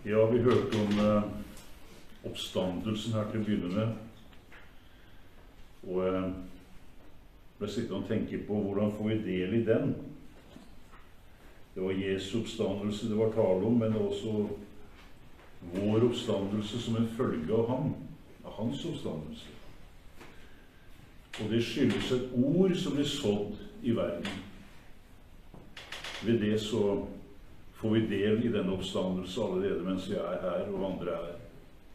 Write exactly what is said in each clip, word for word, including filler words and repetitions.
Ja, vi hørte om eh, oppstandelsen her til å begynne med. Og eh, ble sittende og tenke på hvordan får vi del i den. Det var Jesu oppstandelse det var tale om, men også vår oppstandelse som en følge av ham, av hans oppstandelse. Og det skyldes et ord som blir sådd i verden. Ved det så får vi del i denne oppstandelse allerede mens vi er her og andre er her.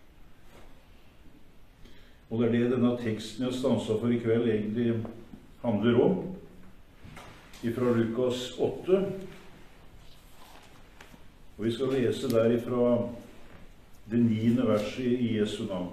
Og det er det denne teksten jeg stanset for i kveld egentlig handler om, ifra Lukas åtte. Og vi skal lese derifra det niende verset i Jesu navn.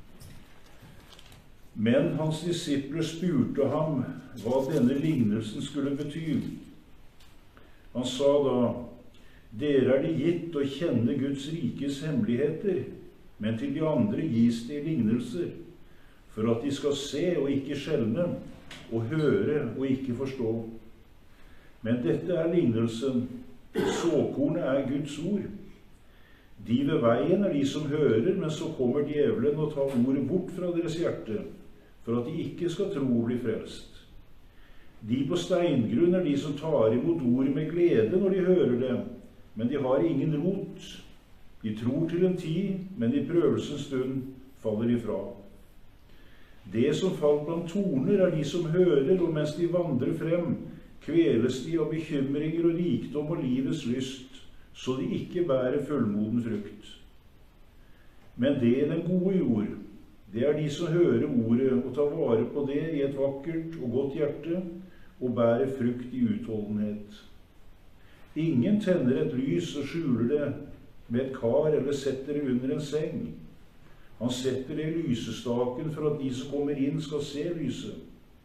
Men hans disipler spurte ham hva denne lignelsen skulle bety. Han sa da: dere er det gitt å kjenne Guds rikes hemmeligheter, men til de andre gis det lignelser, for at de skal se og ikke skjelne, og høre og ikke forstå. Men dette er lignelsen: såkornet er Guds ord. De ved veien er de som hører, men så kommer djevelen og tar ordet bort fra deres hjerte, for at de ikke skal tro og bli frelst. De på steingrunn er de som tar imot ordet med glede når de hører det, men de har ingen rot. De tror til en tid, men i prøvelsens stund faller de fra. Det som falt blant torner er de som hører, og mens de vandrer frem, kveles de av bekymringer og rikdom og livets lyst, så de ikke bærer fullmoden frukt. Men det er den gode jord. Det er de som hører ordet og tar vare på det i et vakkert og godt hjerte, og bærer frukt i utholdenhet. Ingen tenner et lys og skjuler det med et kar eller setter det under en seng. Han setter det i lysestaken for at de som kommer inn skal se lyset.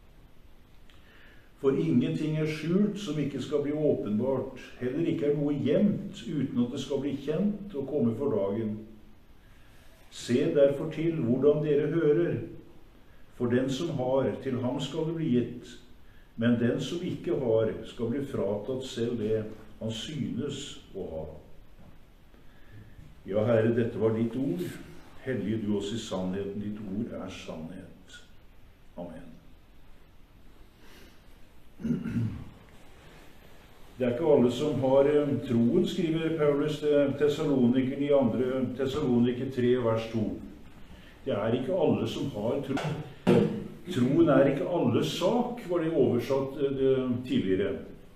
For ingenting er skjult som ikke skal bli åpenbart. Heller ikke er noe gjemt uten at det skal bli kjent og komme for dagen. Se derfor til hvordan dere hører. For den som har, til ham skal det bli gitt. Men den som ikke har, skal bli fratatt selv det han synes å ha. Ja, Herre, dette var ditt ord. Hellige du oss i sannheten. Ditt ord er sannhet. Amen. Det er ikke alle som har troen, skriver Paulus til Thessalonikerne i andre Thessaloniker tre, vers to. Det er ikke alle som har tro. Troen er ikke alles sak, var det oversatt tidligere.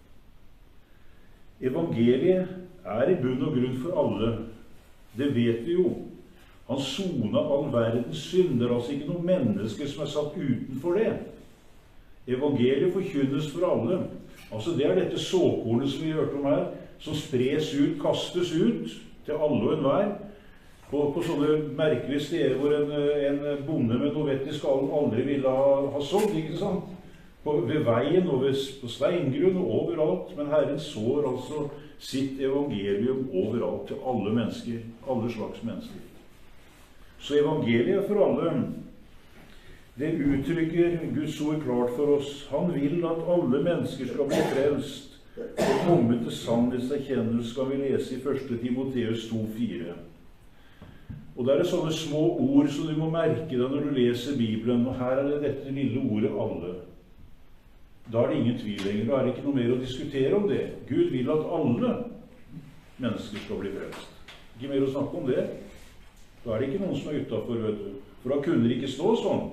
Evangeliet er i bunn og grunn for alle. Det vet vi jo. Han sonet all verdens synd. Det er altså ikke noen mennesker som er satt utenfor det. Evangeliet forkynnes for alle. Altså det er dette såkornet som vi hørte om her, som spres ut, kastes ut til alle og enhver, på, på sånne merkelige steder hvor en, en bonde med noe vett i skallen aldri ville ha, ha sådd, ikke sant? På, ved veien og ved, på steingrunn og overalt, men Herren sår altså sitt evangelium overalt til alle mennesker, alle slags mennesker. Så evangeliet for alle, det uttrykker Guds ord klart for oss. Han vil at alle mennesker skal bli frelst og komme til sannhetserkjennelse, skal vi lese i første Timoteus to, fire. Og det er sånne små ord som du må merke deg når du leser Bibelen, og her er det dette lille ordet alle. Da er det ingen tvil lenger, da er det ikke noe mer å diskutere om det. Gud vil at alle mennesker skal bli frelst. Ikke mer å snakke om det. Da er det ikke noen som er utenfor, vet du. For da kunne det ikke stå sånn.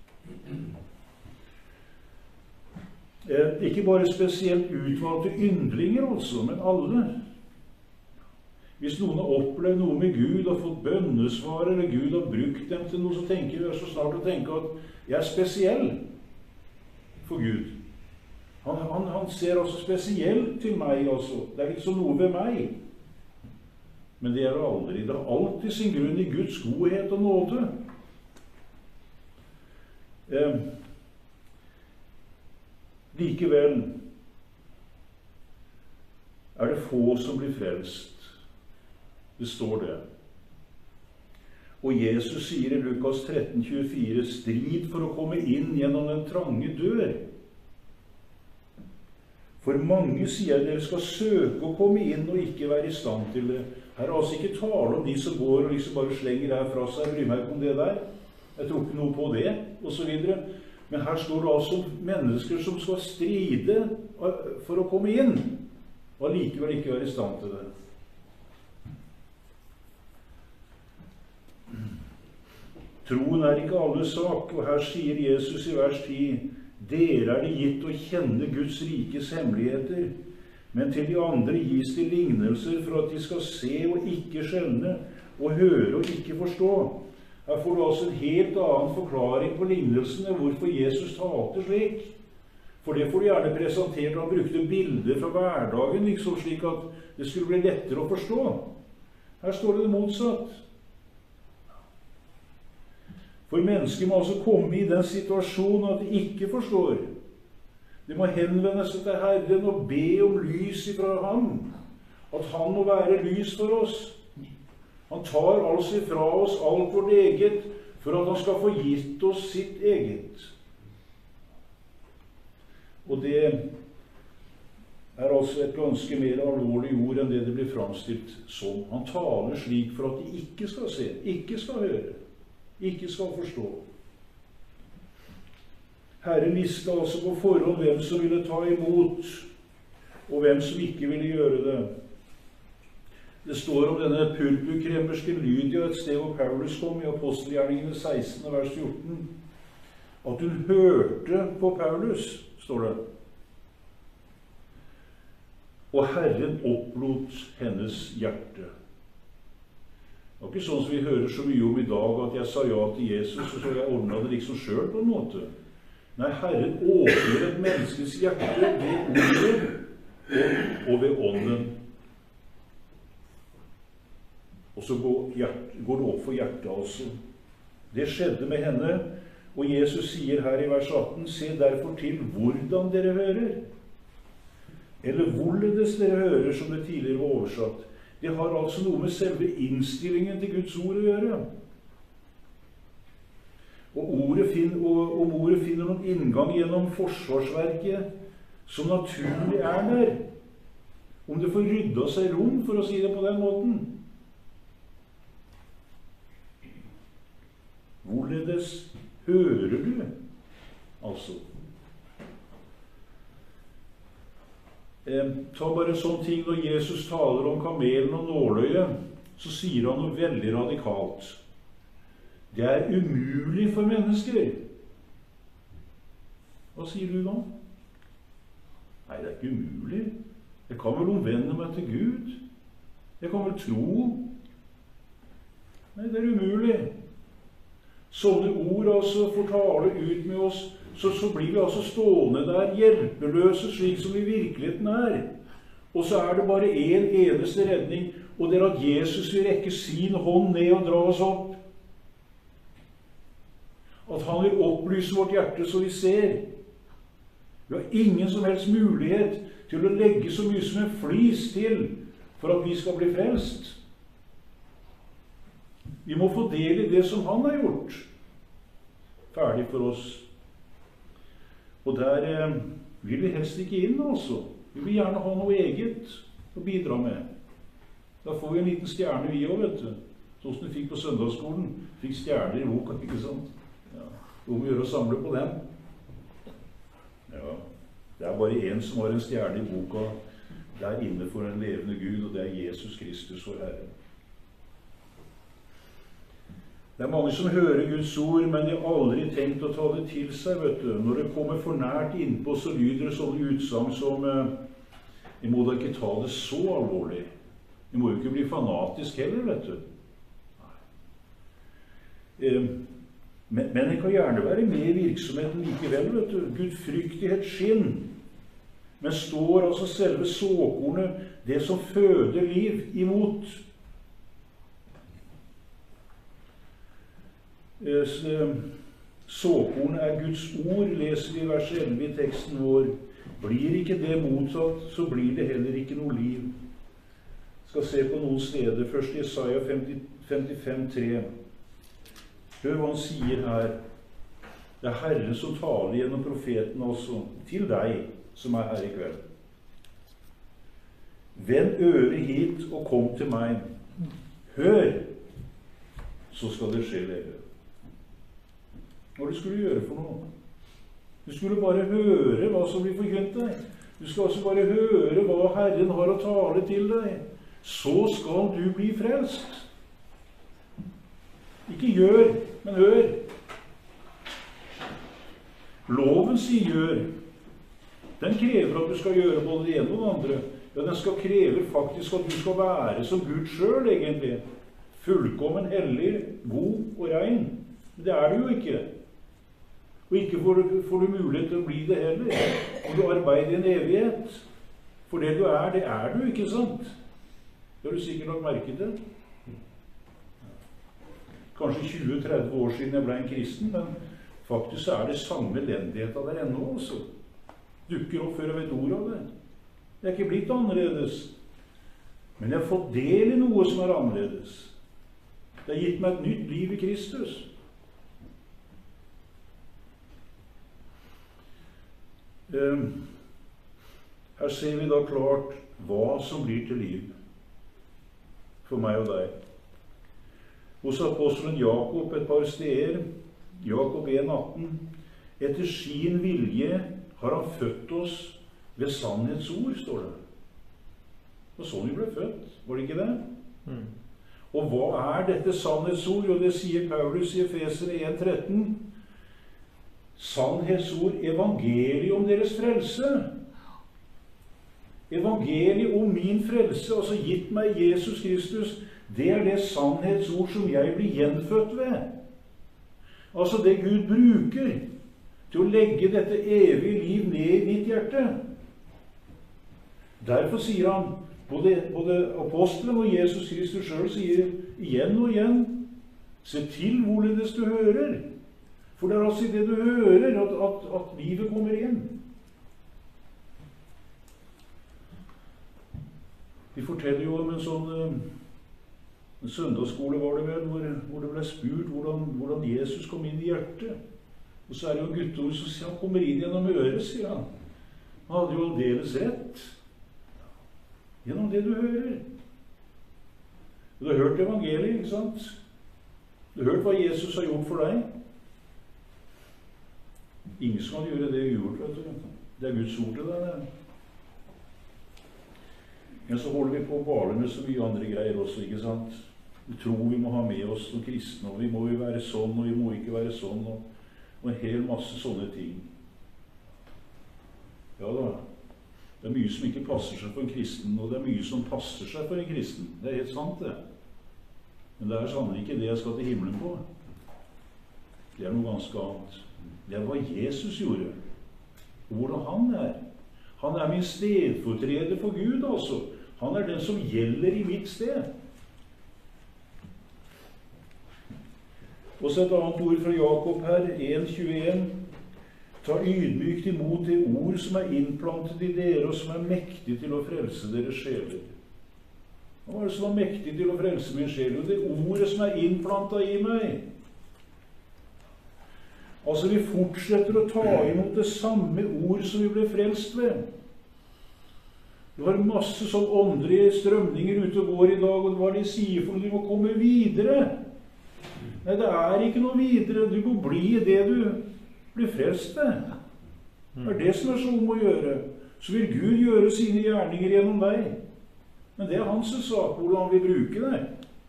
Eh, ikke bare spesielt utvalgte yndlinger altså, men alle. Hvis noen har opplevd noe med Gud og fått bønnesvar, eller Gud har brukt dem til noe, så tenker vi så snart å tenke at jeg er spesiell for Gud. Han, han, han ser altså spesielt til meg altså. Det er liksom noe ved meg. Men det er det aldri. Det er alltid sin grunn i Guds godhet og nåde. Eh, likevel er det få som blir frelst. Det står det. Og Jesus sier i Lukas tretten, tjuefire, strid for å komme inn gjennom den trange dør. For mange sier dere skal søke å komme inn og ikke være i stand til det. Her er altså ikke tale om de som går og liksom bare slenger her fra seg, bryr meg ikke om det der. Jeg tror ikke noe på det, og så videre. Men her står det altså mennesker som skal stride for å komme inn, og likevel ikke være i stand til det. Troen er ikke alles sak, og her sier Jesus i vers ti, dere er det gitt å kjenne Guds rikes hemmeligheter, men til de andre gis de lignelser for at de skal se og ikke skjønne, og høre og ikke forstå. Her får du altså en helt annen forklaring på lignelsene, hvorfor Jesus talte slik. For det får du gjerne presentert, han brukte bilder fra hverdagen, liksom slik at det skulle bli lettere å forstå. Her står det det motsatt. For mennesker må altså komme i den situasjonen at de ikke forstår. De må henvende seg til Herren og be om lys ifra ham. At han må være lys for oss. Han tar altså ifra oss alt vårt eget, for at han skal få gitt oss sitt eget. Og det er altså et ganske mer alvorlig ord enn det det blir framstilt som. Han taler slik for at de ikke skal se, ikke skal høre, ikke skal forstå. Herren visste altså på forhånd hvem som ville ta imot, og hvem som ikke ville gjøre det. Det står om denne purpurkremmerske Lydia et sted hvor Paulus kom i Apostelgjerningene seksten, vers fjorten, at hun hørte på Paulus, står det. Og Herren opplot hennes hjerte. Det var ikke sånn som vi hører så mye om i dag, at jeg sa ja til Jesus, og så jeg ordnet det liksom selv på en måte. Nei, Herren åpner et menneskes hjerte ved ordet og, og ved ånden. Og så går, hjert, går det opp for hjertet altså. Det skjedde med henne, og Jesus sier her i vers atten, se derfor til hvordan dere hører. Eller hvorledes dere hører, som det tidligere var oversatt. Det har altså noe med selve innstillingen til Guds ord å gjøre. Og ordet finner, og, om ordet finner noen inngang gjennom forsvarsverket som naturlig er der. Om det får rydda seg rom, for å si det på den måten. Hvorledes hører du, altså? Eh, ta bare en sånn ting når Jesus taler om kamelen og nåløyet, så sier han noe veldig radikalt. Det er umulig for mennesker. Hva sier du da? Nei, det er ikke umulig. Jeg kan vel omvende meg til Gud. Jeg kan vel tro. Nei, det er umulig. Sånne ord altså får tale ut med oss, så, så blir vi altså stående der hjelpeløse slik som i virkeligheten er. Og så er det bare en eneste redning, og det er at Jesus vil rekke sin hånd ned og dra oss opp. At han vil opplyse vårt hjerte så vi ser. Vi har ingen som helst mulighet til å legge så mye som en flis til for at vi skal bli frelst. Vi må få del i det som han har gjort. Ferdig for oss. Og der eh, vil vi helst ikke inn, altså. Vi vil gjerne ha noe eget å bidra med. Da får vi en liten stjerne vi også, vet du. Sånn som du fikk på søndagsskolen. Fikk stjerner i boka, ikke sant? Ja. Hvor vi gjør å samle på dem. Ja, det er bare en som har en stjerne i boka der inne for en levende Gud, og det er Jesus Kristus, vår Herre. Det er mange som hører Guds ord, men de har aldri tenkt å ta det til seg, vet du. Når det kommer for nært innpå, så lyder det sånne utsagn som eh, vi må da ikke ta det så alvorlig. Vi må jo ikke bli fanatisk heller, vet du. Eh, men, men det kan gjerne være med i virksomheten likevel, vet du. Gudfryktighet skinn. Men står altså selve såkornet, det som føder liv, imot. Såkornet er Guds ord, leser vi i vers elleve i teksten vår. Blir ikke det mottatt, så blir det heller ikke noe liv. Jeg skal se på noen steder. Først i Jesaja femtifem tre. Hør hva han sier her. Det er Herren som taler gjennom profeten også, til deg som er her i kveld. Vend øret hit og kom til meg. hør, så skal det skje dere. Hva du skulle gjøre for noe? Du skulle bare høre hva som blir forkynt deg. Du skal altså bare høre hva Herren har å tale til deg. Så skal du bli frelst. Ikke gjør, men hør. Loven sier gjør. Den krever at du skal gjøre både det ene og det andre. Ja, den skal kreve faktisk at du skal være som Gud selv, egentlig. Fullkommen, hellig, god og rein. Men det er du jo ikke. Og ikke får du, får du mulighet til å bli det heller. Og du arbeider i en evighet. For det du er, det er du, ikke sant? Det har du sikkert nok merket det. Kanskje tjue til tretti år siden jeg ble en kristen, men faktisk er det samme elendigheten der ennå også. Dukker opp før jeg vet ordet av det. Det er ikke blitt annerledes. Men jeg har fått del i noe som er annerledes. Det har gitt meg et nytt liv i Kristus. Her ser vi da klart hva som blir til liv for meg og deg. Hos apostelen Jakob et par steder, Jakob en atten, etter sin vilje har han født oss ved sannhetsord, står det. Og sånn vi ble født, var det ikke det? Mm. Og hva er dette sannhetsord? Og det sier Paulus i Efeserne en tretten. Sannhetsord, evangeliet om deres frelse. Evangeliet om min frelse, altså gitt meg Jesus Kristus, det er det sannhetsord som jeg blir gjenfødt ved. Altså det Gud bruker til å legge dette evige liv ned i mitt hjerte. Derfor sier han, både, både apostelen og Jesus Kristus selv sier igjen og igjen, se til hvorledes du hører. For det er altså i det du hører at, at, at livet kommer inn. Vi forteller jo om en sånn en søndagsskole var det vel, hvor, hvor det ble spurt hvordan, hvordan Jesus kom inn i hjertet. Og så er det jo en gutteord som sier han kommer inn gjennom øret, sier han. Han hadde jo aldeles rett. Gjennom det du hører. Du har hørt evangeliet, ikke sant? Du har hørt hva Jesus har gjort for deg. Ingen skal gjøre det ugjort, vet du. Det er Guds ord til deg. Men så holder vi på å bale med så mye andre greier også, ikke sant? Vi tror vi må ha med oss som kristne, og vi må jo være sånn, og vi må ikke være sånn, og, og en hel masse sånne ting. Ja da, det er mye som ikke passer seg for en kristen, og det er mye som passer seg for en kristen. Det er helt sant, det. Men det er sannelig ikke det jeg skal til himmelen på. Det er noe ganske annet. Det er hva Jesus gjorde, og hvordan han er. Han er min stedfortreder for Gud, altså. Han er den som gjelder i mitt sted. Og så et annet ord fra Jakob her, en tjueen. Ta ydmykt imot det ord som er innplantet i dere, og som er mektig til å frelse deres sjeler. Hva er det som er mektig til å frelse min sjel? Jo, det ordet som er innplantet i meg. Altså, vi fortsetter å ta imot det samme ord som vi ble frelst ved. Du har masse sånn åndelige strømninger ute og går i dag, og hva de sier for noe, du må komme videre. Nei, det er ikke noe videre. Du må bli i det du blir frelst ved. Det er det som er så om å gjøre. Så vil Gud gjøre sine gjerninger gjennom deg. Men det er hans sak, hvordan han vil bruke deg.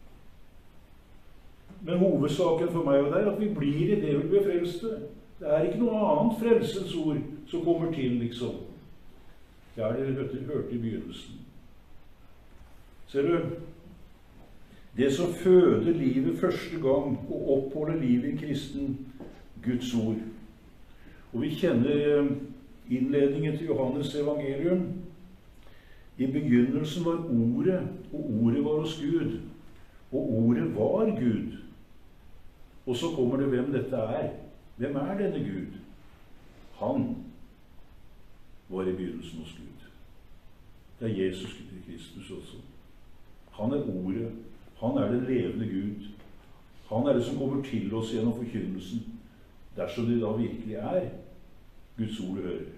Men hovedsaken for meg og deg er at vi blir i det vi blir frelst ved. Det er ikke noe annet frelsens ord som kommer til, liksom. Det er det vi hørte, hørte i begynnelsen. Ser du? Det som føder livet første gang og oppholder livet i kristen Guds ord. Og vi kjenner innledningen til Johannes evangelium. I begynnelsen var ordet, og ordet var hos Gud. Og ordet var Gud. Og så kommer det hvem dette er. Hvem er denne Gud? Han var i begynnelsen hos Gud. Det er Jesus Kristus også. Han er ordet. Han er den levende Gud. Han er det som kommer til oss gjennom forkynnelsen, dersom det da virkelig er Guds ord hører.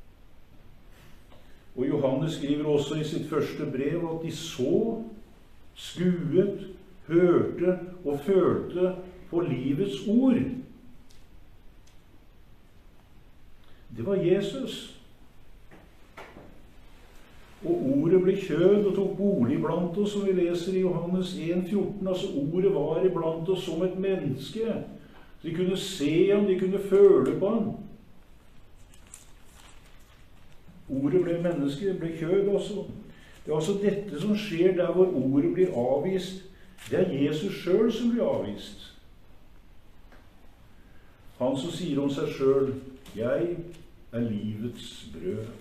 Og Johannes skriver også i sitt første brev at de så, skuet, hørte og følte på livets ord. Det var Jesus. Og ordet ble kjød og tok bolig blant oss, som vi leser i Johannes en fjorten. Altså, ordet var iblant oss som et menneske. De kunne se ham, de kunne føle på ham. Ordet ble menneske, ble kjød også. Det er altså dette som skjer der hvor ordet blir avvist. Det er Jesus selv som blir avvist. Han som sier om seg selv, «Jeg er livets brød».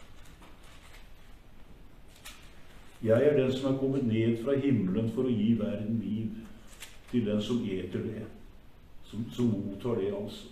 Jeg er den som er kommet ned fra himmelen for å gi verden liv til den som eter det, som, som mottar det altså.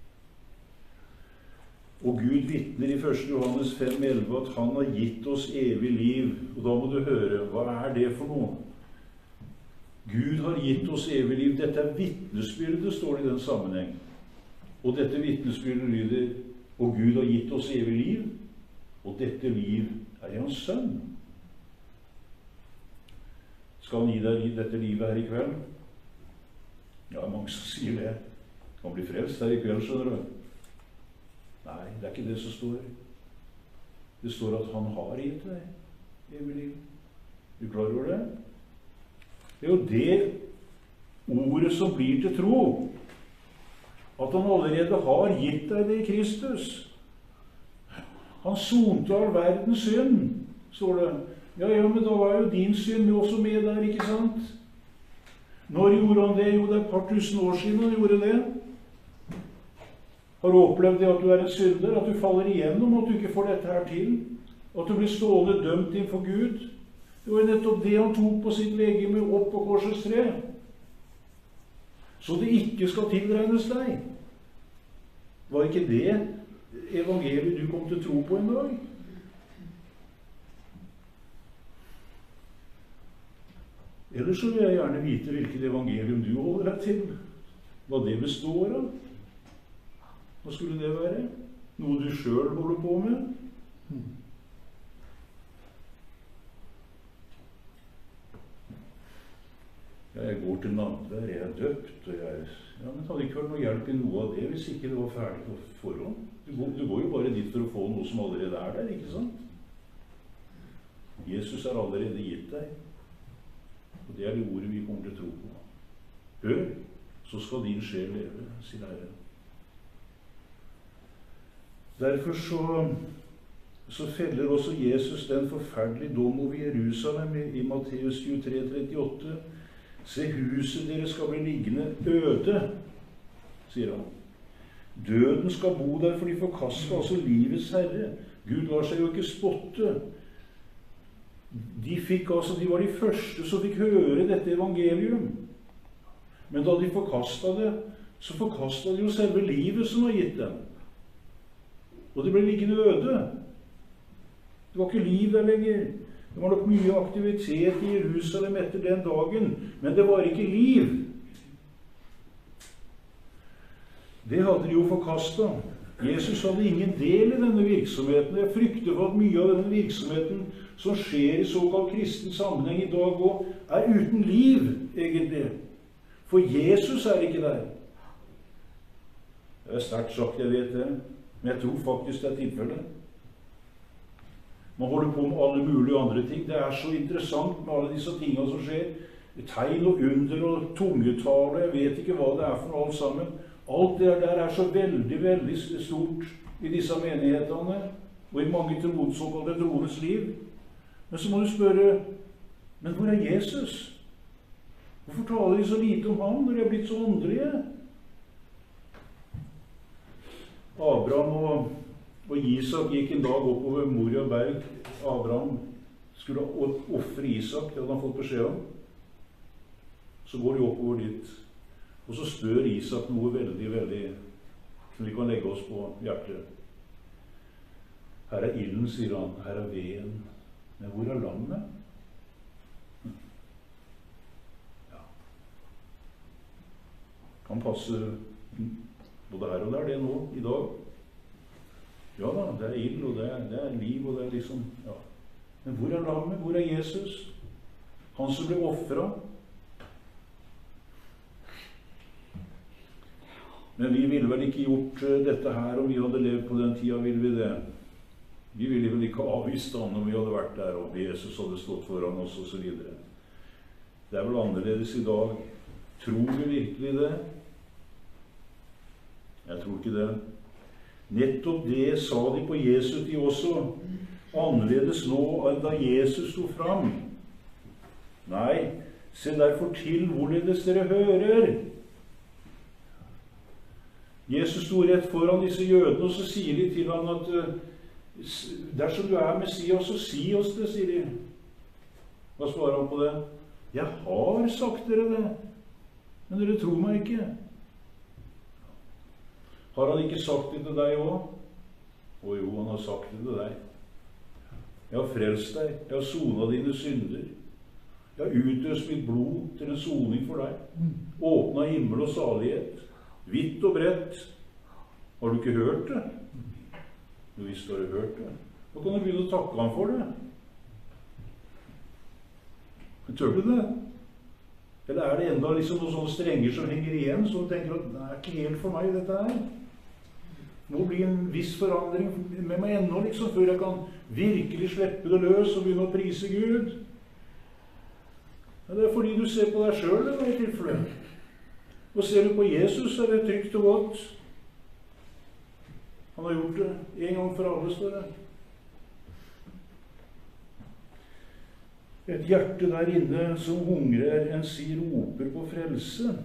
Og Gud vitner i første Johannes fem elleve at han har gitt oss evig liv. Og da må du høre, hva er det for noe? Gud har gitt oss evig liv. Dette er vitnesbyrdet, står det i den sammenheng. Og dette vitnesbyrdet lyder, og Gud har gitt oss evig liv, og dette liv er i hans sønn. Skal han gi deg dette livet her i kveld? Ja, mange som sier det. Han blir frelst her i kveld, skjønner du. Nei, det er ikke det som står. Det står at han har gitt deg evig liv. Du klarer over det? Det er jo det ordet som blir til tro. At han allerede har gitt deg det i Kristus. Han sonte all verdens synd, står det. Ja, ja, men da var jo din synd også med der, ikke sant? Når gjorde han det? Jo, det er et par tusen år siden han gjorde det. Har du opplevd det at du er en synder? At du faller igjennom, at du ikke får dette her til? At du blir stående dømt innenfor Gud? Det var jo nettopp det han tok på sitt legeme opp på korsets tre. Så det ikke skal tilregnes deg. Var ikke det evangeliet du kom til å tro på en dag? Ellers så vil jeg gjerne vite hvilket evangelium du holder deg til. Hva det består av. Hva skulle det være? Noe du selv holder på med? Ja, jeg går til nadvær, jeg er døpt, og jeg... Ja, men det hadde ikke vært noe hjelp i noe av det hvis ikke det var ferdig på forhånd. Du går, du går jo bare dit for å få noe som allerede er der, ikke sant? Jesus har allerede gitt deg. Og det er det ordet vi kommer til å tro på. Hør, så skal din sjel leve, sier Herren. Derfor så, så feller også Jesus den forferdelige dom over Jerusalem i, i Matteus tjuetre trettiåtte. Se, huset dere skal bli liggende øde, sier han. Døden skal bo der for de forkaster, altså livets herre. Gud lar seg jo ikke spotte. De, fikk, altså, de var de første som fikk høre dette evangelium. Men da de forkastet det, så forkastet de jo selve livet som var gitt dem. Og det ble liggende øde. Det var ikke liv der lenger. Det var nok mye aktivitet i Jerusalem etter den dagen, men det var ikke liv. Det hadde de jo forkastet. Jesus hadde ingen del i denne virksomheten. Jeg frykter for at mye av denne virksomheten som skjer i såkalt kristen sammenheng i dag også, er uten liv, egentlig. For Jesus er ikke der. Det er sterkt sagt, jeg vet det, men jeg tror faktisk det er tilfellet. Man holder på med alle mulige andre ting. Det er så interessant med alle disse tingene som skjer. Tegn og under og tungetale, jeg vet ikke hva det er for alt sammen. Alt det der er så veldig, veldig stort i disse menighetene, og i mange troens, såkalte troens liv. Men så må du spørre, men hvor er Jesus? Hvorfor taler de så lite om ham når de har blitt så åndelige? Abraham og, og Isak gikk en dag oppover Moria berg. Abraham skulle offre Isak, det hadde han fått beskjed om. Så går de oppover dit, og så spør Isak noe veldig, veldig som vi kan legge oss på hjertet. Her er ilden, sier han, her er veden. Men hvor er lammet? Ja. Kan passe både her og der, det nå, i dag. Ja da, det er ild, og det er, det er liv, og det er liksom, ja. Men hvor er lammet? Hvor er Jesus? Han som ble offret. Men vi ville vel ikke gjort dette her om vi hadde levd på den tida, ville vi det? Vi ville vel ikke avvist han om vi hadde vært der, og Jesus hadde stått foran oss, og så videre. Det er vel annerledes i dag. Tror vi virkelig det? Jeg tror ikke det. Nettopp det sa de på Jesu tid også. Annerledes nå enn da Jesus sto fram. Nei, se derfor til hvorledes dere hører. Jesus sto rett foran disse jødene, og så sier de til ham at dersom du er Messias, så si oss det, sier de. Hva svarer han på det? Jeg har sagt dere det, men dere tror meg ikke. Har han ikke sagt det til deg også? Å jo, han har sagt det til deg. Jeg har frelst deg, jeg har sonet dine synder. Jeg har utøst mitt blod til en soning for deg. Åpnet himmel og salighet, vidt og bredt. Har du ikke hørt det? Jo, visst har du hørt det. Da kan du begynne å takke ham for det. Tør du det? Eller er det enda liksom noen sånne strenger som henger igjen, så du tenker at det er ikke helt for meg dette her. Det må bli en viss forandring med meg ennå, liksom, før jeg kan virkelig slippe det løs og begynne å prise Gud. Ja, det er fordi du ser på deg selv, det var i tilfelle. Og ser du på Jesus, så er det trygt og godt. Han har gjort det en gang for alle, står det. Et hjerte der inne som hungrer, en sier roper på frelse.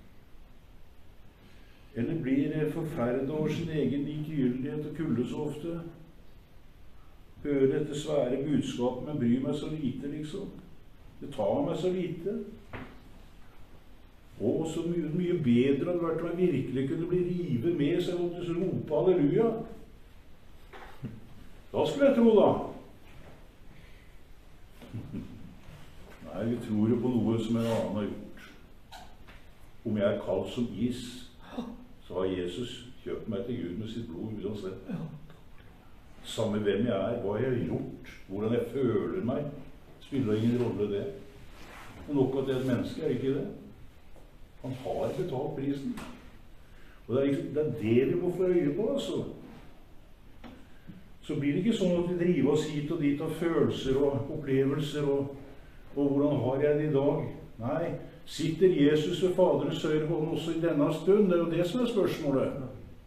Eller blir forferdet over sin egen likegyldighet og kulde så ofte. Hører dette svære budskapet, men bryr meg så lite, liksom. Det tar meg så lite. Og så mye, mye bedre hadde det vært om jeg virkelig kunne bli rivet med, så jeg måtte rope halleluja. Da skulle jeg tro, da. Nei, vi tror jo på noe som en annen har gjort. Om jeg er kalt som is, så har Jesus kjøpt meg til Gud med sitt blod uansett. Samme hvem jeg er, hva jeg har gjort, hvordan jeg føler meg, spiller ingen rolle det. Men nok at det er et menneske, er ikke det? Han har betalt prisen. Og det er, det er det vi må få øye på, altså. Så blir det ikke sånn at vi driver oss hit og dit av følelser og opplevelser og, og hvordan har jeg det i dag? Nei, sitter Jesus ved Faderens høyre hånd også i denne stund? Det er jo det som er spørsmålet.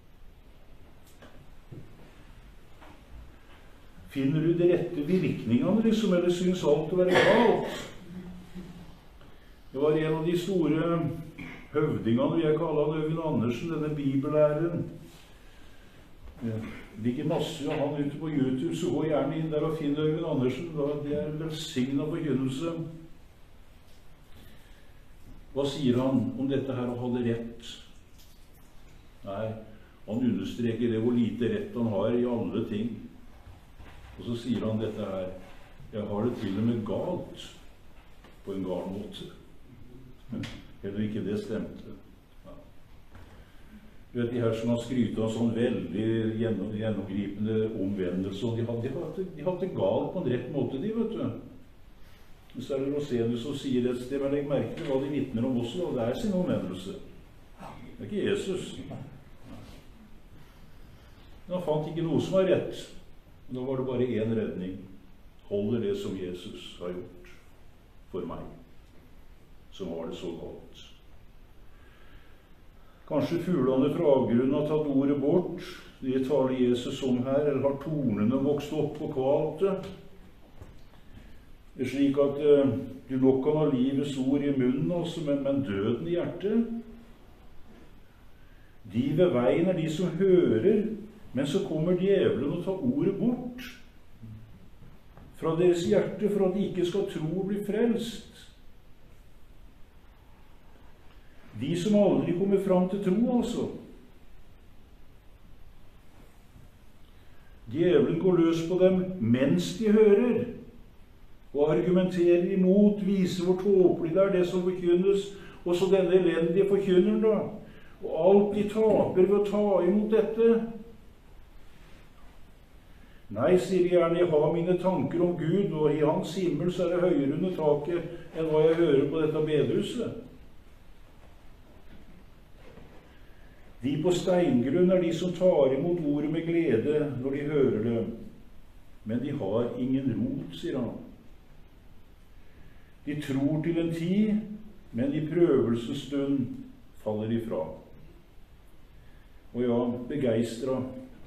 Finner du de rette virkningene, liksom, eller synes alt å være galt? Det var en av de store høvdingene, vil jeg kalle han Øyvind Andersen, denne bibellæreren. Det ligger masse av han ute på YouTube, så gå gjerne inn der og finn Øyvind Andersen. Det er velsignet forkynnelse. Hva sier han om dette her å holde rett? Nei, han understreker det hvor lite rett han har i alle ting. Og så sier han dette her: jeg har det til og med galt på en gal måte. Heller ikke det stemte. Ja. Du vet, de her som har skrytet av sånn veldig gjennom, gjennomgripende omvendelse, og de hadde de hatt, de hatt det galt på en rett måte, de, vet du. Så er det Rosenius som sier et sted, men legg merke til hva de vitner om også, og det er sin omvendelse. Det er ikke Jesus. Men han fant ikke noe som var rett. Da var det bare én redning. Holder det som Jesus har gjort for meg, som var det så godt. Kanskje fuglene fra avgrunnen har tatt ordet bort. Det taler Jesus om her, eller har tornene vokst opp og kvalt det. Det er slik at uh, du nok kan ha livets ord i munnen, altså, men, men døden i hjertet. De ved veien er de som hører, men så kommer djevelen og tar ordet bort fra deres hjerte, for at de ikke skal tro og bli frelst. De som aldri kommer fram til tro, altså. Djevelen går løs på dem mens de hører, og argumenterer imot, viser hvor tåpelig det er det som forkynnes, og så denne elendige forkynneren da. Og alt de taper ved å ta imot dette. Nei, sier de gjerne, jeg har mine tanker om Gud, og i hans himmel så er det høyere under taket enn hva jeg hører på dette bedhuset. De på steingrunn er de som tar imot ordet med glede når de hører det, men de har ingen rot, sier han. De tror til en tid, men i prøvelsens stund faller de fra. Og ja, begeistra.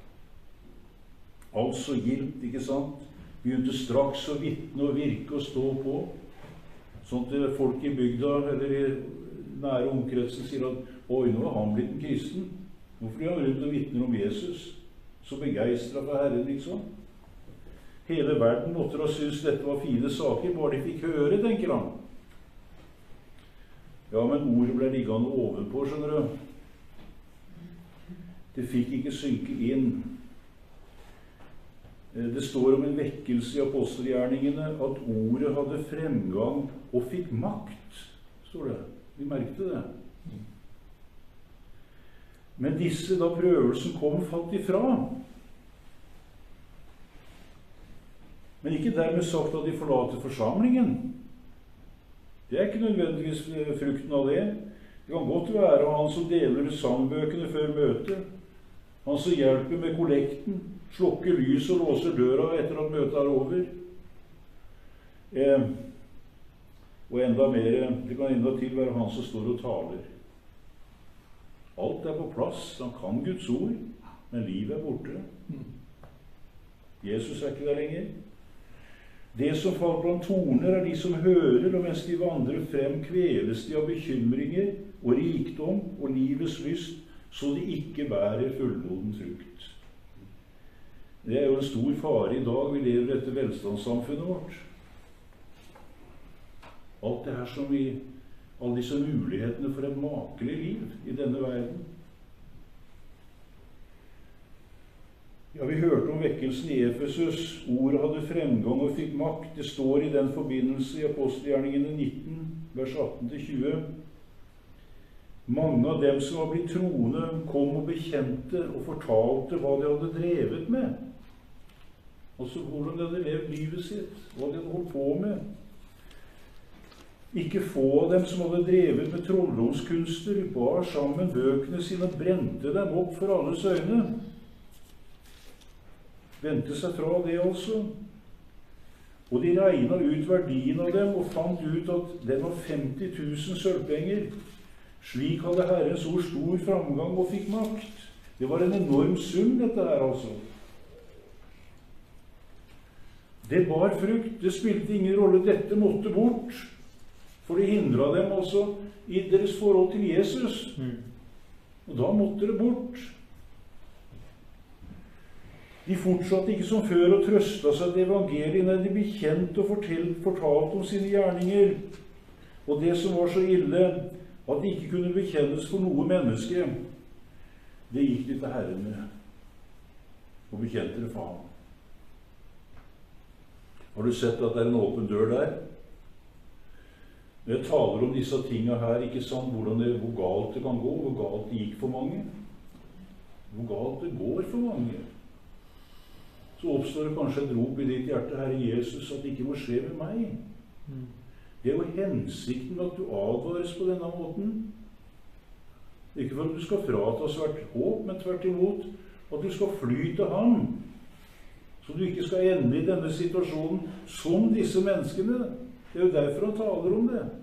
Altså gildt, ikke sant? Begynte straks å vitne og virke og stå på. Sånn at folk i bygda, eller i nære omkretsen, sier at oi, nå har han blitt en kristen. Hvorfor er han rundt og vitner om Jesus? Så begeistra for Herren, liksom. Hele verden måtte da synes dette var fine saker, bare de fikk høre, tenker han. Ja, men ordet ble liggende ovenpå, skjønner du. Det fikk ikke synke inn. Det står om en vekkelse i apostelgjerningene at ordet hadde fremgang og fikk makt, står det. Vi merkte det. Men disse, da prøvelsen kom, falt ifra. Men ikke dermed sagt at de forlater forsamlingen. Det er ikke nødvendigvis frukten av det. Det kan godt være han som deler sangbøkene før møtet, han som hjelper med kollekten, slukker lys og låser døra etter at møtet er over. Eh, og enda mer, det kan enda til være han som står og taler. Alt er på plass, han kan Guds ord, men livet er borte. Jesus er ikke der lenger. Det som faller blant torner er de som hører, og mens de vandrer frem kveles de av bekymringer og rikdom og livets lyst, så de ikke bærer fullmoden frukt. Det er jo en stor fare i dag. Vi lever i dette velstandssamfunnet vårt. Alt det her som vi, alle disse mulighetene for et makelig liv i denne verden. Ja, vi hørte om vekkelsen i Efesus. Ordet hadde fremgang og fikk makt. Det står i den forbindelse i apostelgjerningene nitten, vers atten til tjue. Mange av dem som var blitt troende, kom og bekjente og fortalte hva de hadde drevet med. Altså hvordan de hadde levd livet sitt, hva de hadde holdt på med. Ikke få av dem som hadde drevet med trolldomskunster, bar sammen bøkene sine og brente dem opp for alles øyne. Vendte seg fra det altså. Og de regnet ut verdien av dem og fant ut at den var femti tusen sølvpenger. Slik hadde Herrens ord stor framgang og fikk makt. Det var en enorm sum, dette her altså. Det bar frukt. Det spilte ingen rolle. Dette måtte bort. For det hindret dem altså i deres forhold til Jesus. Og da måtte det bort. De fortsatte ikke som før og trøstet seg til evangeliet, når de bekjente og fortalt, fortalt om sine gjerninger. Og det som var så ille, at det ikke kunne bekjennes for noe menneske, det gikk de til Herren med, og bekjente det for ham. Har du sett at det er en åpen dør der? Når jeg taler om disse tingene her, ikke sant, hvordan det, hvor galt det kan gå, hvor galt det gikk for mange, hvor galt det går for mange, så oppstår det kanskje et rop i ditt hjerte, Herre Jesus, at det ikke må skje med meg. Det er jo hensikten at du advares på denne måten. Ikke for at du skal fratas hvert håp, men tvert imot at du skal fly til ham, så du ikke skal ende i denne situasjonen som disse menneskene. Det er jo derfor han taler om det.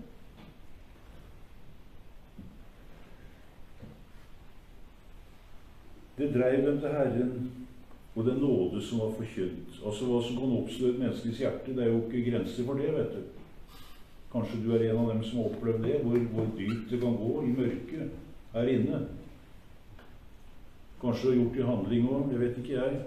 Det dreiv dem til Herren og den nåde som var forkynt. Altså hva som kan oppstå i et menneskes hjerte, det er jo ikke grenser for det, vet du. Kanskje du er en av dem som har opplevd det, hvor, hvor dypt det kan gå i mørket her inne. Kanskje du har gjort det i handling også, det vet ikke jeg.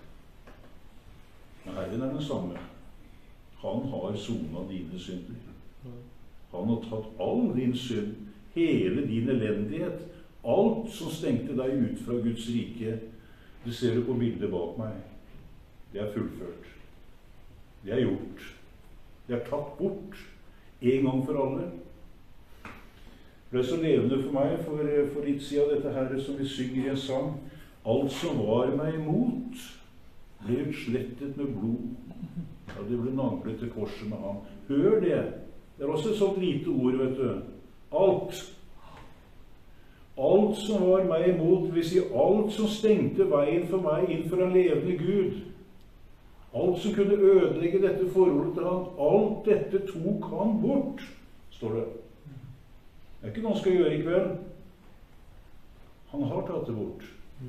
Men Herren er den samme. Han har sonet dine synder. Han har tatt all din synd, hele din elendighet, alt som stengte deg ut fra Guds rike. Det ser du på bildet bak meg. Det er fullført. Det er gjort. Det er tatt bort. En gang for alle. Det ble så levende for meg for, for litt siden dette her som vi synger i en sang. Alt som var meg imot, ble utslettet med blod. Ja, det ble naglet til korset med ham. Hør det! Det er også et sånt lite ord, vet du. Alt. Alt som var meg imot, det vil si alt som stengte veien for meg inn for en levende Gud, alt som kunne ødelegge dette forholdet til han, alt dette tok han bort, står det. Det er ikke noe han skal gjøre i kveld. Han har tatt det bort.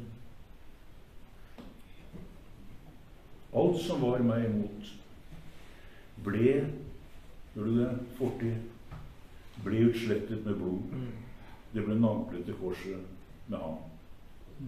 Alt som var meg imot, ble, gjør du det, fortid, ble utslettet med blod. Det ble naglet til korset med ham.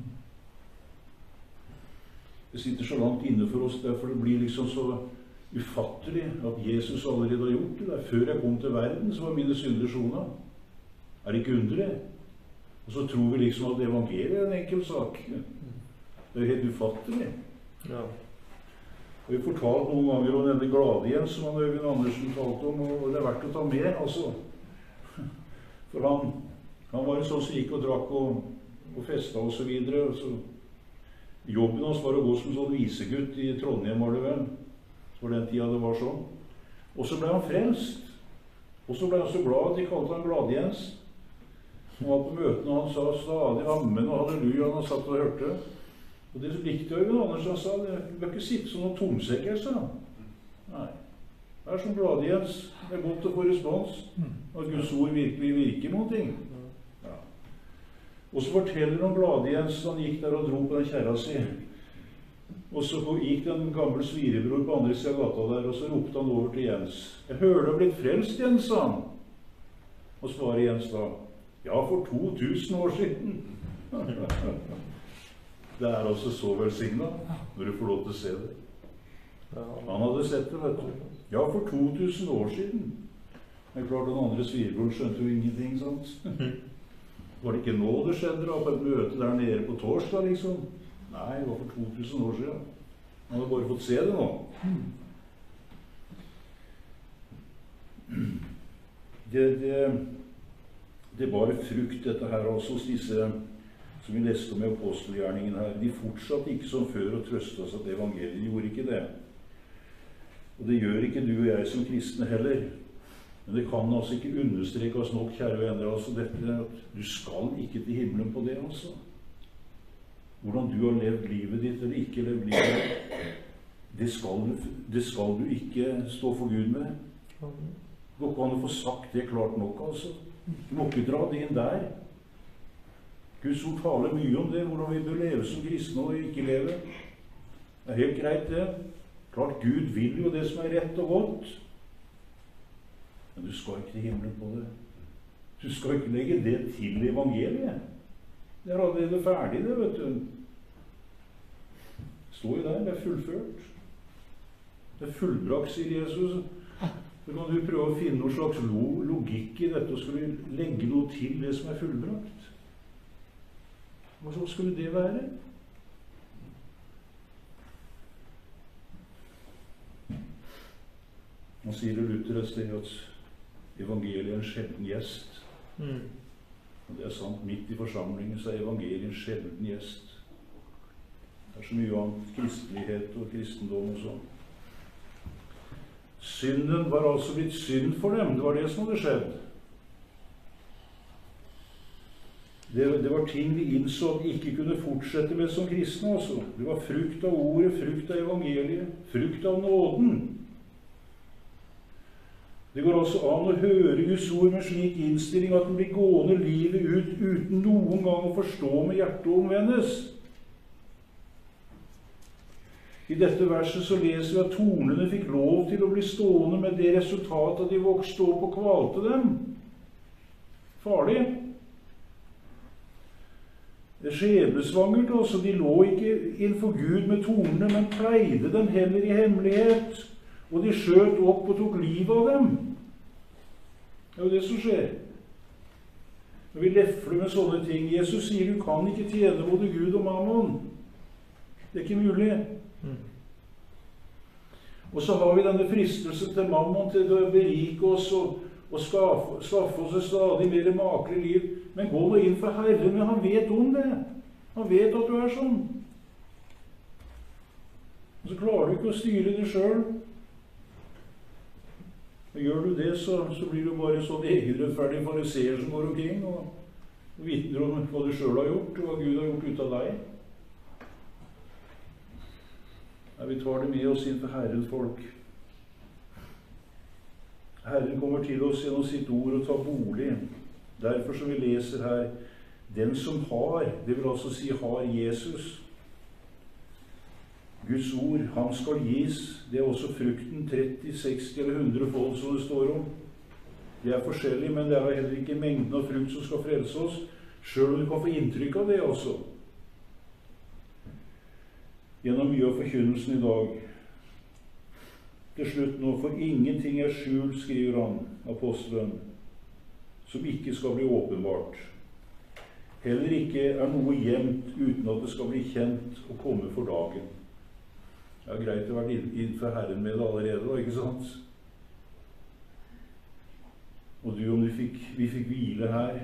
Det sitter så langt inne for oss, derfor det blir liksom så ufattelig at Jesus allerede har gjort det. Der. Før jeg kom til verden, så var mine synder sona. Er det ikke underlig? Og så tror vi liksom at evangeliet er en enkel sak. Det er helt ufattelig. Ja. Og vi fortalte noen ganger om denne Gladjens som han Øyvind Andersen talte om, og det er verdt å ta med, altså. For han, han var en sånn som gikk og drakk og, og festa og så videre. Og så. Jobben hans var å gå som sånn visegutt i Trondheim, var det vel. For den tida det var sånn. Og så ble han frelst. Og så ble han så glad at de kalte han Gladjens. Han var på møtene, og han sa stadig amen og halleluja, han satt og hørte. Og det likte Øyvind Andersen, sa, det bør ikke sitte som noen tomsekker, sa han. Nei. Det er som Gladjens. Det er godt å få respons. At Guds ord virkelig virker noen ting. Ja. Og så forteller han Gladjens, han gikk der og dro på den kjerra si. Og så gikk den gamle svirebror på andre siden av gata der, og så ropte han over til Jens. Jeg hører du har blitt frelst, Jens, sa han. Og svarer Jens da, ja, for to tusen år siden. Det er altså så velsignet, når du får lov til å se det. Han hadde sett det, vet du. Ja, for to tusen år siden. Men klart den andre svirebroren skjønte jo ingenting, sant? Var det ikke nå det skjedde da, på et møte der nede på torsdag, liksom? Nei, det var for to tusen år siden. Han hadde bare fått se det nå. Det, det, det var frukt, dette her også, hos disse som vi leste om i apostelgjerningen her. De fortsatte ikke som før og trøste oss at evangeliet gjorde ikke det. Og det gjør ikke du og jeg som kristne heller. Men det kan altså ikke understreke oss nok, kjære venner, altså dette at du skal ikke til himmelen på det, altså. Hvordan du har levd livet ditt eller ikke levd livet, det skal, det skal du ikke stå for Gud med. Det går ikke an å få sagt det klart nok, altså. Du må ikke dra det inn der. Guds ord taler mye om det, hvordan vi bør leve som kristne og ikke leve. Det er helt greit det. Klart Gud vil jo det som er rett og godt. Men du skal ikke til himmelen på det. Du skal ikke legge det til evangeliet. Det er allerede ferdig det, vet du. Det står jo der, det er fullført. Det er fullbrakt, sier Jesus. Så kan du prøve å finne noen slags logikk i dette, og skulle legge noe til det som er fullbrakt. Hva så skulle det være? Man sier det Luther et sted at evangeliet er en sjelden gjest. Mm. Og det er sant, midt i forsamlingen så er evangeliet en sjelden gjest. Det er så mye annet kristelighet og kristendom og sånn. Synden var altså blitt synd for dem. Det var det som hadde skjedd. Det, det var ting vi innså at vi ikke kunne fortsette med som kristne, altså. Det var frukt av ordet, frukt av evangeliet, frukt av nåden. Det går altså an å høre Guds ord med slik innstilling at den blir gående livet ut uten noen gang å forstå med hjertet og omvendes. I dette verset så leser vi at tornene fikk lov til å bli stående med det resultatet at de vokste opp og kvalte dem. Farlig. Det er skjebnesvangert, altså. De lå ikke innenfor Gud med tornene, men pleide dem heller i hemmelighet. Og de skjøt opp og tok livet av dem. Det er jo det som skjer. Når vi lefler med sånne ting. Jesus sier du kan ikke tjene både Gud og mammon. Det er ikke mulig. Mm. Og så har vi denne fristelsen til mammon til å berike oss og, og skaffe, skaffe oss et stadig mer makelig liv. Men gå nå inn for Herren, men han vet om det. Han vet at du er sånn. Og så klarer du ikke å styre det selv. Og gjør du det, så, så blir du bare sånn egenrettferdig fariseer som går omkring og vitner om hva du selv har gjort, og hva Gud har gjort ut av deg. Ja, vi tar det med oss inn til Herren, folk. Herren kommer til oss gjennom sitt ord og tar bolig. Derfor som vi leser her, den som har, det vil altså si har Jesus, Guds ord, han skal gis. Det er også frukten tretti, seksti eller hundre fold som det står om. Det er forskjellig, men det er heller ikke mengden av frukt som skal frelse oss, selv om du kan få inntrykk av det også. Gjennom mye av forkynnelsen i dag. Til slutt nå, for ingenting er skjult, skriver han, apostelen, som ikke skal bli åpenbart. Heller ikke er noe gjemt uten at det skal bli kjent og komme for dagen. Det er greit å være innenfor Herren med det allerede, ikke sant? Og du, om du fikk, vi fikk hvile her,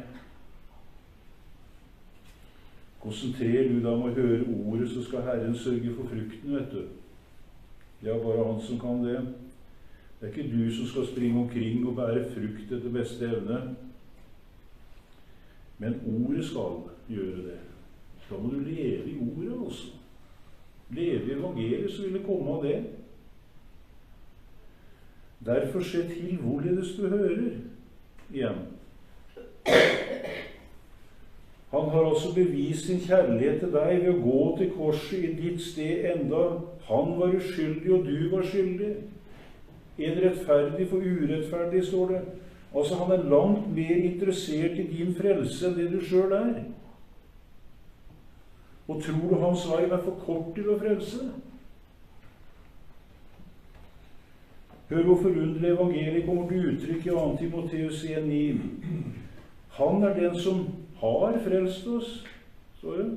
konsentrer du deg om å høre ordet, så skal Herren sørge for frukten, vet du. Det er bare han som kan det. Det er ikke du som skal springe omkring og bære frukt etter beste evne. Men ordet skal gjøre det. Da må du leve i ordet også. Leve i evangeliet, så vil det komme av det. Derfor se til hvorledes du hører igjen. Han har altså bevist sin kjærlighet til deg ved å gå til korset i ditt sted enda han var uskyldig og du var skyldig. En rettferdig for urettferdig, står det. Altså, han er langt mer interessert i din frelse enn det du selv er. Og tror du hans vei er for kort til å frelse? Hør hvor forunderlig evangeliet kommer til uttrykk i andre Timoteus en ni. Han er den som har frelst oss, står det,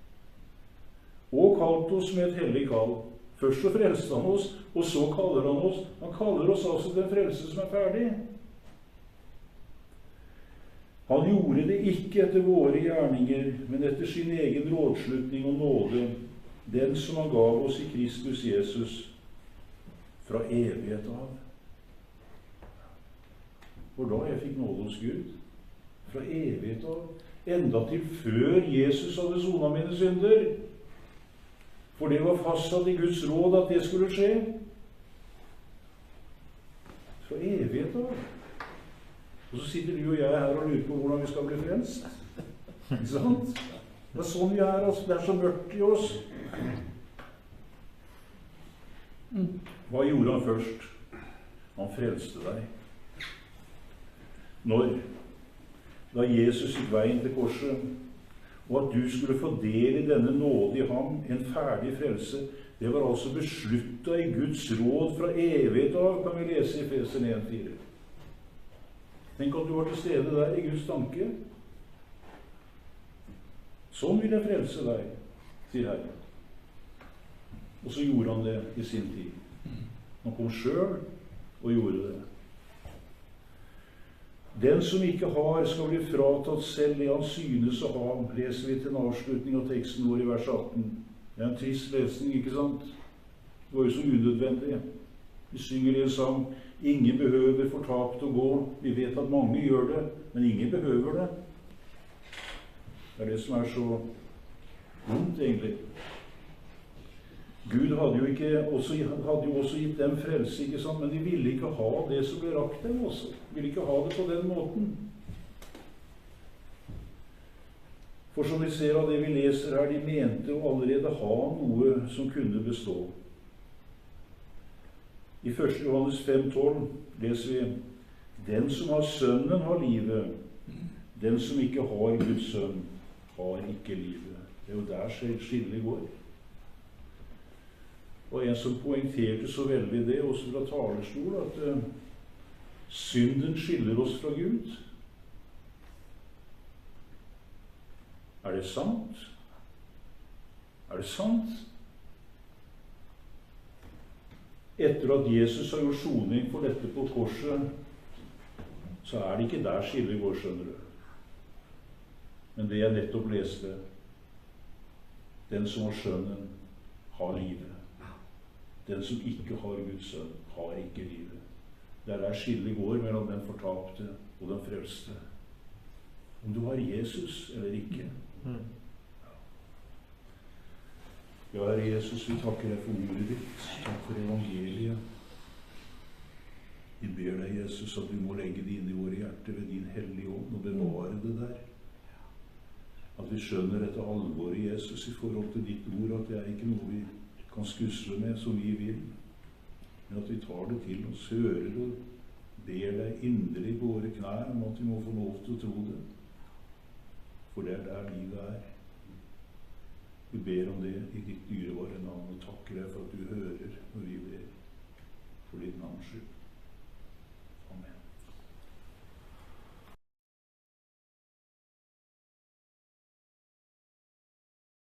og kalt oss med et hellig kall. Først så frelste han oss, og så kaller han oss. Han kaller oss altså den frelse som er ferdig. Han gjorde det ikke etter våre gjerninger, men etter sin egen rådslutning og nåde, den som han gav oss i Kristus Jesus, fra evighet av. For da jeg fikk nåde hos Gud, fra evighet av, enda til før Jesus hadde sonet mine synder. For det var fastsatt i Guds råd at det skulle skje. Fra evighet av. Og så sitter du og jeg her og lurer på hvordan vi skal bli frelst. Ikke sant? Det er sånn vi er, altså. Det er så mørkt i oss. Hva gjorde han først? Han frelste deg. Når? Da Jesus gikk veien til korset, og at du skulle få del i denne nåde i ham, en ferdig frelse, det var altså besluttet i Guds råd fra evighet av, kan vi lese i Efeserne en fire. Tenk at du var til stede der i Guds tanke. Sånn vil jeg frelse deg, sier Herren. Og så gjorde han det i sin tid. Han kom selv og gjorde det. Den som ikke har, skal bli fratatt selv det han synes å ha, leser vi til en avslutning av teksten vår i vers atten. Det er en trist lesning, ikke sant? Det var jo så unødvendig. Vi synger i en sang, ingen behøver fortapt å gå. Vi vet at mange gjør det, men ingen behøver det. Det er det som er så vondt, egentlig. Gud hadde jo, ikke, også, hadde jo også gitt dem frelse, ikke sant? Men de ville ikke ha det som ble rakt dem også. De ville ikke ha det på den måten. For som vi ser av det vi leser her, de mente å allerede ha noe som kunne bestå. I første Johannes fem tolv leser vi, den som har sønnen har livet, den som ikke har Guds sønn har ikke livet. Det er jo der skillet går. Og en som poengterte så veldig det, også fra talerstol, at uh, synden skiller oss fra Gud. Er det sant? Er det sant? Etter at Jesus har gjort soning for dette på korset, så er det ikke der skillet går, skjønner du. Men det jeg nettopp leste, den som har sønnen, har livet. Den som ikke har Guds sønn, har ikke livet. Det er der skillet går mellom den fortapte og den frelste. om du har Jesus eller ikke. Mm. Ja, Herre Jesus, vi takker deg for ordet ditt. Takk for evangeliet. Vi ber deg, Jesus, at du må legge det inn i våre hjerter ved din hellige ånd og bevare det der. At vi skjønner dette alvoret, Jesus, i forhold til ditt ord, at det er ikke noe vi kan skusle med som vi vil, men at vi tar det til oss, hører det, ber deg inderlig på våre knær om at vi må få lov til å tro det. For det er der livet er. Vi ber om det i ditt dyrebare navn og takker deg for at du hører når vi ber, for ditt navns skyld.